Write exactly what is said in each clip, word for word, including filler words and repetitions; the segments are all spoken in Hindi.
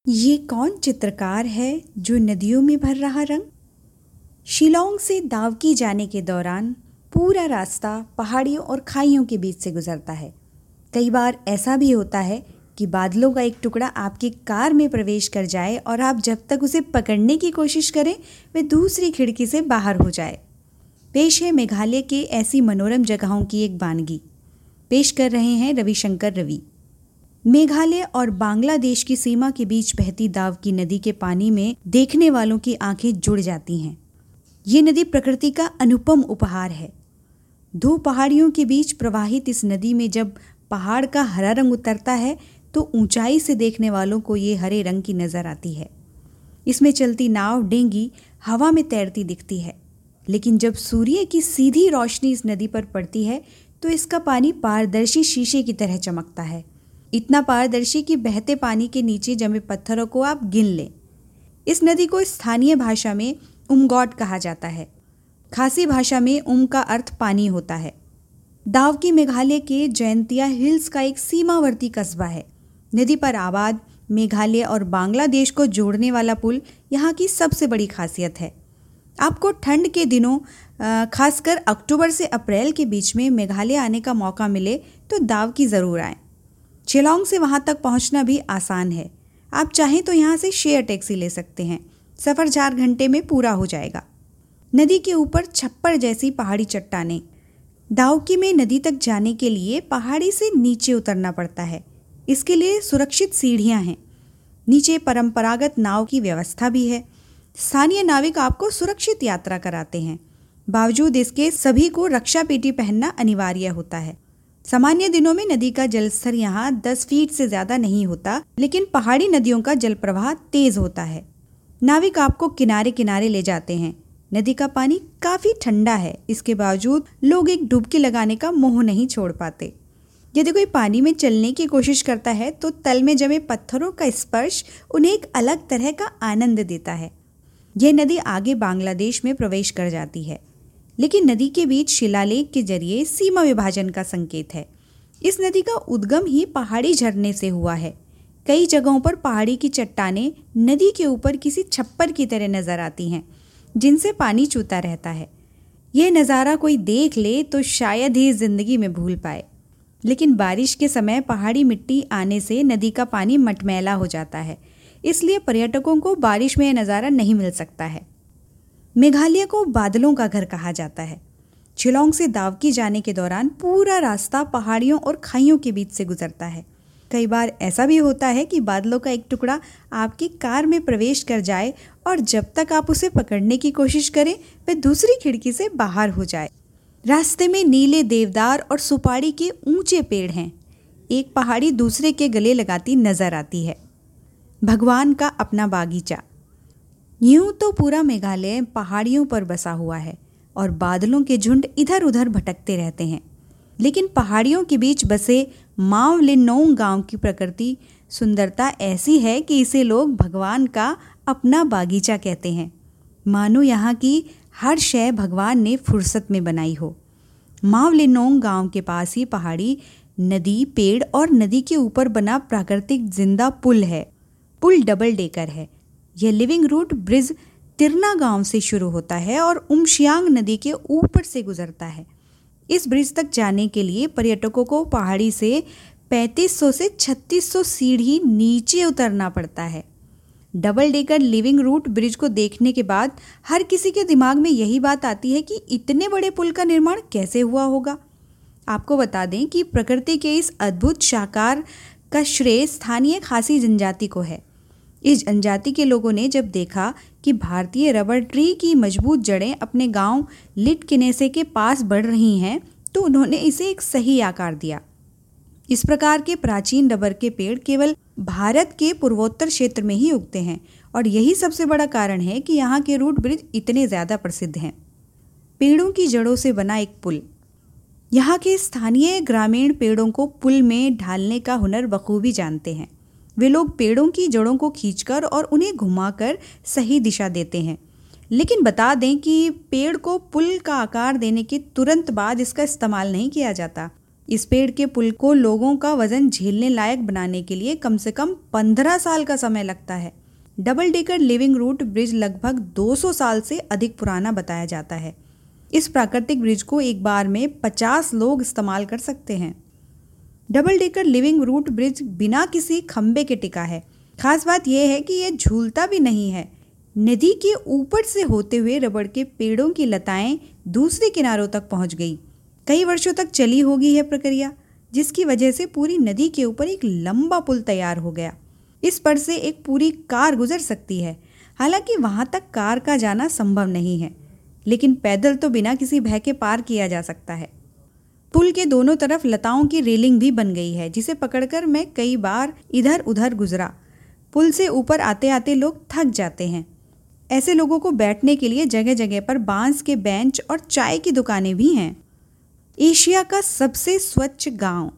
ये कौन चित्रकार है जो नदियों में भर रहा रंग। शिलांग से दावकी जाने के दौरान पूरा रास्ता पहाड़ियों और खाइयों के बीच से गुजरता है। कई बार ऐसा भी होता है कि बादलों का एक टुकड़ा आपकी कार में प्रवेश कर जाए और आप जब तक उसे पकड़ने की कोशिश करें वह दूसरी खिड़की से बाहर हो जाए। पेश है मेघालय के ऐसी मनोरम जगहों की एक वानगी। पेश कर रहे हैं रविशंकर रवि। मेघालय और बांग्लादेश की सीमा के बीच बहती दावकी नदी के पानी में देखने वालों की आंखें जुड़ जाती हैं। ये नदी प्रकृति का अनुपम उपहार है। दो पहाड़ियों के बीच प्रवाहित इस नदी में जब पहाड़ का हरा रंग उतरता है तो ऊंचाई से देखने वालों को ये हरे रंग की नजर आती है। इसमें चलती नाव डेंगी हवा में तैरती दिखती है, लेकिन जब सूर्य की सीधी रोशनी इस नदी पर पड़ती है तो इसका पानी पारदर्शी शीशे की तरह चमकता है। इतना पारदर्शी कि बहते पानी के नीचे जमे पत्थरों को आप गिन लें। इस नदी को स्थानीय भाषा में उमगॉट कहा जाता है। खासी भाषा में उम का अर्थ पानी होता है। दावकी मेघालय के जयंतिया हिल्स का एक सीमावर्ती कस्बा है। नदी पर आबाद मेघालय और बांग्लादेश को जोड़ने वाला पुल यहाँ की सबसे बड़ी खासियत है। आपको ठंड के दिनों खासकर अक्टूबर से अप्रैल के बीच में मेघालय आने का मौका मिले तो दावकी ज़रूर आएँ। शिलांग से वहाँ तक पहुँचना भी आसान है। आप चाहें तो यहाँ से शेयर टैक्सी ले सकते हैं। सफ़र चार घंटे में पूरा हो जाएगा। नदी के ऊपर छप्पर जैसी पहाड़ी चट्टानें। दावकी में नदी तक जाने के लिए पहाड़ी से नीचे उतरना पड़ता है। इसके लिए सुरक्षित सीढ़ियाँ हैं। नीचे परंपरागत नाव की व्यवस्था भी है। स्थानीय नाविक आपको सुरक्षित यात्रा कराते हैं। बावजूद इसके सभी को रक्षा पेटी पहनना अनिवार्य होता है। सामान्य दिनों में नदी का जलस्तर यहाँ दस फीट से ज़्यादा नहीं होता, लेकिन पहाड़ी नदियों का जल प्रवाह तेज होता है। नाविक आपको किनारे किनारे ले जाते हैं। नदी का पानी काफ़ी ठंडा है। इसके बावजूद लोग एक डुबकी लगाने का मोह नहीं छोड़ पाते। यदि कोई पानी में चलने की कोशिश करता है तो तल में जमे पत्थरों का स्पर्श उन्हें एक अलग तरह का आनंद देता है। यह नदी आगे बांग्लादेश में प्रवेश कर जाती है, लेकिन नदी के बीच शिलालेख के जरिए सीमा विभाजन का संकेत है। इस नदी का उद्गम ही पहाड़ी झरने से हुआ है। कई जगहों पर पहाड़ी की चट्टानें नदी के ऊपर किसी छप्पर की तरह नजर आती हैं, जिनसे पानी चूता रहता है। यह नज़ारा कोई देख ले तो शायद ही जिंदगी में भूल पाए, लेकिन बारिश के समय पहाड़ी मिट्टी आने से नदी का पानी मटमैला हो जाता है। इसलिए पर्यटकों को बारिश में यह नज़ारा नहीं मिल सकता है। मेघालय को बादलों का घर कहा जाता है। शिलांग से दावकी जाने के दौरान पूरा रास्ता पहाड़ियों और खाइयों के बीच से गुजरता है। कई बार ऐसा भी होता है कि बादलों का एक टुकड़ा आपकी कार में प्रवेश कर जाए और जब तक आप उसे पकड़ने की कोशिश करें वह दूसरी खिड़की से बाहर हो जाए। रास्ते में नीले देवदार और सुपारी के ऊंचे पेड़ हैं। एक पहाड़ी दूसरे के गले लगाती नजर आती है। भगवान का अपना बागीचा। यूं तो पूरा मेघालय पहाड़ियों पर बसा हुआ है और बादलों के झुंड इधर उधर भटकते रहते हैं, लेकिन पहाड़ियों के बीच बसे माव लिन्नोंग गांव की प्रकृति सुंदरता ऐसी है कि इसे लोग भगवान का अपना बागीचा कहते हैं। मानो यहाँ की हर शय भगवान ने फुर्सत में बनाई हो। माव लिन्नोंग गांव के पास ही पहाड़ी, नदी, पेड़ और नदी के ऊपर बना प्राकृतिक जिंदा पुल है। पुल डबल डेकर है। यह लिविंग रूट ब्रिज तिरना गांव से शुरू होता है और उमशियांग नदी के ऊपर से गुजरता है। इस ब्रिज तक जाने के लिए पर्यटकों को पहाड़ी से पैंतीस सौ से छत्तीस सौ सीढ़ी नीचे उतरना पड़ता है। Double decker living root bridge को देखने के बाद हर किसी के दिमाग में यही बात आती है कि इतने बड़े पुल का निर्माण कैसे हुआ होगा। आपको बता दें कि प्रकृति के इस अद्भुत शाकार का श्रेय स्थानीय खासी जनजाति को है। इस जनजाति के लोगों ने जब देखा कि भारतीय रबर ट्री की मजबूत जड़ें अपने गांव लिटकिनेसे के पास बढ़ रही हैं, तो उन्होंने इसे एक सही आकार दिया। इस प्रकार के प्राचीन रबर के पेड़ केवल भारत के पूर्वोत्तर क्षेत्र में ही उगते हैं और यही सबसे बड़ा कारण है कि यहाँ के रूट ब्रिज इतने ज़्यादा प्रसिद्ध हैं। पेड़ों की जड़ों से बना एक पुल। यहाँ के स्थानीय ग्रामीण पेड़ों को पुल में ढालने का हुनर बखूबी जानते हैं। वे लोग पेड़ों की जड़ों को खींचकर और उन्हें घुमाकर सही दिशा देते हैं। लेकिन बता दें कि पेड़ को पुल का आकार देने के तुरंत बाद इसका इस्तेमाल नहीं किया जाता। इस पेड़ के पुल को लोगों का वजन झेलने लायक बनाने के लिए कम से कम पंद्रह साल का समय लगता है। Double decker living root bridge लगभग दो सौ साल से अधिक पुराना बताया जाता है। इस प्राकृतिक ब्रिज को एक बार में पचास लोग इस्तेमाल कर सकते हैं। Double decker living root bridge बिना किसी खंबे के टिका है। खास बात यह है कि यह झूलता भी नहीं है। नदी के ऊपर से होते हुए रबड़ के पेड़ों की लताएं दूसरे किनारों तक पहुंच गई। कई वर्षों तक चली होगी यह प्रक्रिया, जिसकी वजह से पूरी नदी के ऊपर एक लंबा पुल तैयार हो गया। इस पर से एक पूरी कार गुजर सकती है। हालांकि वहां तक कार का जाना संभव नहीं है, लेकिन पैदल तो बिना किसी भय के पार किया जा सकता है। पुल के दोनों तरफ लताओं की रेलिंग भी बन गई है, जिसे पकड़कर मैं कई बार इधर उधर गुजरा। पुल से ऊपर आते आते लोग थक जाते हैं। ऐसे लोगों को बैठने के लिए जगह जगह पर बांस के बेंच और चाय की दुकानें भी हैं। एशिया का सबसे स्वच्छ गांव।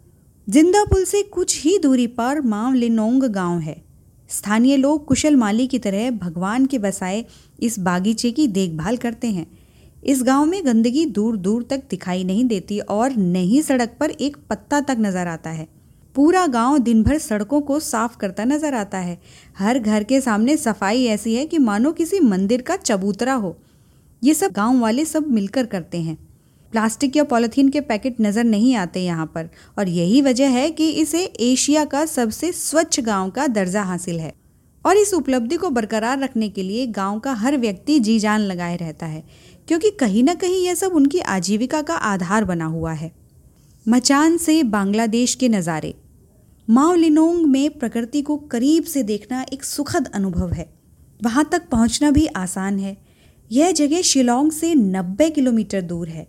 जिंदा पुल से कुछ ही दूरी पर माव लिनोंग गांव है। स्थानीय लोग कुशल माली की तरह भगवान के बसाए इस बागीचे की देखभाल करते हैं। इस गांव में गंदगी दूर दूर तक दिखाई नहीं देती और न ही सड़क पर एक पत्ता तक नजर आता है। पूरा गांव दिन भर सड़कों को साफ करता नजर आता है। हर घर के सामने सफाई ऐसी है कि मानो किसी मंदिर का चबूतरा हो। ये सब गांव वाले सब मिलकर करते हैं। प्लास्टिक या पॉलिथीन के पैकेट नजर नहीं आते यहाँ पर, और यही वजह है कि इसे एशिया का सबसे स्वच्छ गांव का दर्जा हासिल है। और इस उपलब्धि को बरकरार रखने के लिए गांव का हर व्यक्ति जी जान लगाए रहता है, क्योंकि कहीं ना कहीं यह सब उनकी आजीविका का आधार बना हुआ है। मचान से बांग्लादेश के नज़ारे। माव लिनोंग में प्रकृति को करीब से देखना एक सुखद अनुभव है। वहाँ तक पहुँचना भी आसान है। यह जगह शिलोंग से नब्बे किलोमीटर दूर है।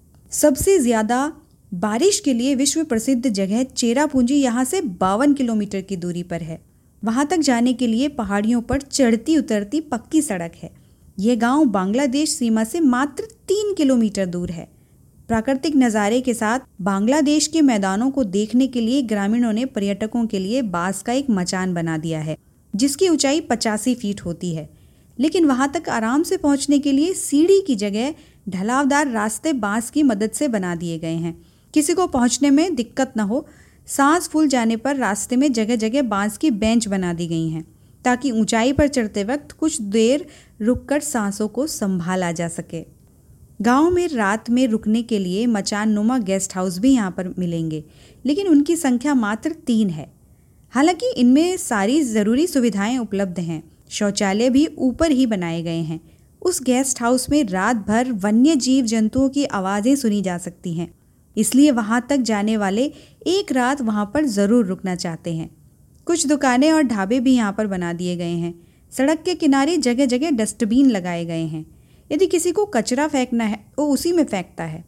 सबसे ज़्यादा बारिश के लिए विश्व प्रसिद्ध जगह चेरापूंजी यहाँ से बावन किलोमीटर की दूरी पर है। वहाँ तक जाने के लिए पहाड़ियों पर चढ़ती उतरती पक्की सड़क है। यह गांव बांग्लादेश सीमा से मात्र तीन किलोमीटर दूर है। प्राकृतिक नज़ारे के साथ बांग्लादेश के मैदानों को देखने के लिए ग्रामीणों ने पर्यटकों के लिए बांस का एक मचान बना दिया है, जिसकी ऊंचाई पचासी फीट होती है। लेकिन वहां तक आराम से पहुंचने के लिए सीढ़ी की जगह ढलावदार रास्ते बांस की मदद से बना दिए गए हैं। किसी को पहुंचने में दिक्कत न हो, सांस फूल जाने पर रास्ते में जगह जगह बांस की बेंच बना दी गई हैं, ताकि ऊंचाई पर चढ़ते वक्त कुछ देर रुककर सांसों को संभाला जा सके। गांव में रात में रुकने के लिए मचान नुमा गेस्ट हाउस भी यहाँ पर मिलेंगे, लेकिन उनकी संख्या मात्र तीन है। हालांकि इनमें सारी ज़रूरी सुविधाएं उपलब्ध हैं। शौचालय भी ऊपर ही बनाए गए हैं। उस गेस्ट हाउस में रात भर वन्य जीव जंतुओं की आवाज़ें सुनी जा सकती हैं, इसलिए वहाँ तक जाने वाले एक रात वहाँ पर ज़रूर रुकना चाहते हैं। कुछ दुकानें और ढाबे भी यहाँ पर बना दिए गए हैं। सड़क के किनारे जगह जगह डस्टबिन लगाए गए हैं। यदि किसी को कचरा फेंकना है वो उसी में फेंकता है।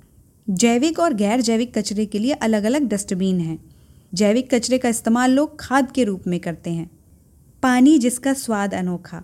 जैविक और गैर जैविक कचरे के लिए अलग अलग डस्टबिन हैं। जैविक कचरे का इस्तेमाल लोग खाद के रूप में करते हैं। पानी जिसका स्वाद अनोखा।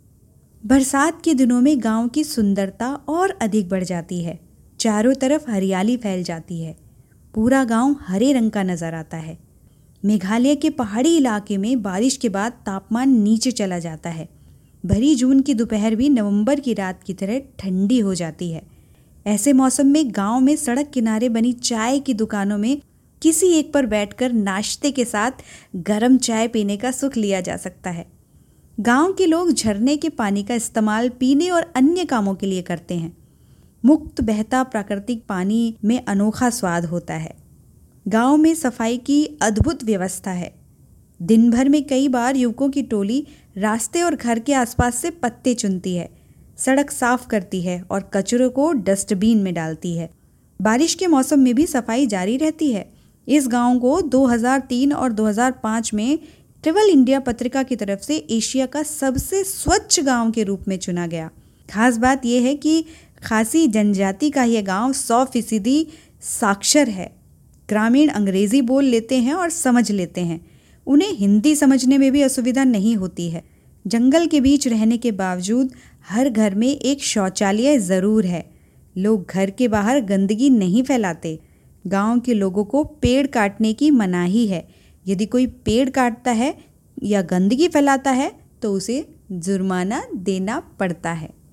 बरसात के दिनों में गांव की सुंदरता और अधिक बढ़ जाती है। चारों तरफ हरियाली फैल जाती है। पूरा गांव हरे रंग का नजर आता है। मेघालय के पहाड़ी इलाके में बारिश के बाद तापमान नीचे चला जाता है। भरी जून की दोपहर भी नवंबर की रात की तरह ठंडी हो जाती है। ऐसे मौसम में गांव में सड़क किनारे बनी चाय की दुकानों में किसी एक पर बैठकर नाश्ते के साथ गर्म चाय पीने का सुख लिया जा सकता है। गांव के लोग झरने के पानी का इस्तेमाल पीने और अन्य कामों के लिए करते हैं। मुक्त बहता प्राकृतिक पानी में अनोखा स्वाद होता है। गांव में सफाई की अद्भुत व्यवस्था है। दिन भर में कई बार युवकों की टोली रास्ते और घर के आसपास से पत्ते चुनती है, सड़क साफ करती है और कचरों को डस्टबिन में डालती है। बारिश के मौसम में भी सफाई जारी रहती है। इस गांव को दो हज़ार तीन और दो हज़ार पाँच में ट्रैवल इंडिया पत्रिका की तरफ से एशिया का सबसे स्वच्छ गांव के रूप में चुना गया। खास बात यह है कि खासी जनजाति का यह गांव सौ फीसदी साक्षर है। ग्रामीण अंग्रेजी बोल लेते हैं और समझ लेते हैं। उन्हें हिंदी समझने में भी असुविधा नहीं होती है। जंगल के बीच रहने के बावजूद हर घर में एक शौचालय ज़रूर है। लोग घर के बाहर गंदगी नहीं फैलाते। गांव के लोगों को पेड़ काटने की मनाही है। यदि कोई पेड़ काटता है या गंदगी फैलाता है तो उसे जुर्माना देना पड़ता है।